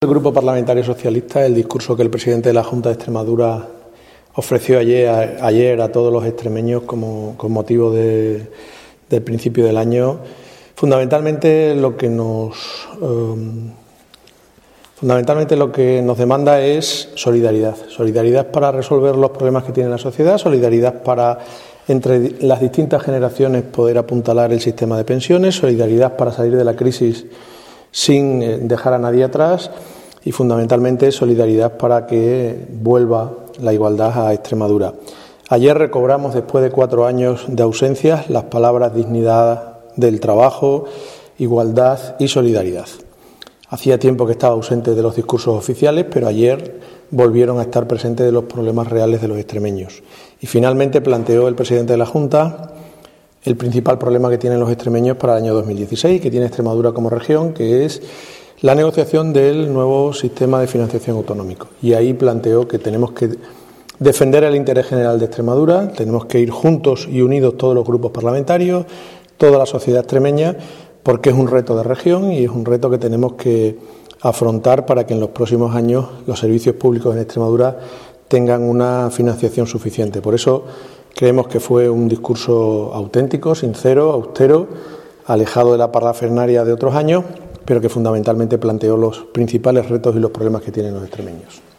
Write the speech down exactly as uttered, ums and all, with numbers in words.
El Grupo Parlamentario Socialista, el discurso que el presidente de la Junta de Extremadura ofreció ayer a, ayer a todos los extremeños como, con motivo de, del principio del año, fundamentalmente lo que nos um, fundamentalmente lo que nos demanda es solidaridad, solidaridad para resolver los problemas que tiene la sociedad, solidaridad para entre las distintas generaciones poder apuntalar el sistema de pensiones, solidaridad para salir de la crisis sin dejar a nadie atrás y fundamentalmente solidaridad para que vuelva la igualdad a Extremadura. Ayer recobramos, después de cuatro años de ausencias, las palabras dignidad del trabajo, igualdad y solidaridad. Hacía tiempo que estaba ausente de los discursos oficiales, pero ayer volvieron a estar presentes de los problemas reales de los extremeños. Y finalmente planteó el presidente de la Junta el principal problema que tienen los extremeños para el año dos mil dieciséis, que tiene Extremadura como región, que es la negociación del nuevo sistema de financiación autonómico. Y ahí planteó que tenemos que defender el interés general de Extremadura, tenemos que ir juntos y unidos todos los grupos parlamentarios, toda la sociedad extremeña, porque es un reto de región y es un reto que tenemos que afrontar para que en los próximos años los servicios públicos en Extremadura tengan una financiación suficiente. Por eso creemos que fue un discurso auténtico, sincero, austero, alejado de la parafernalia de otros años, pero que fundamentalmente planteó los principales retos y los problemas que tienen los extremeños.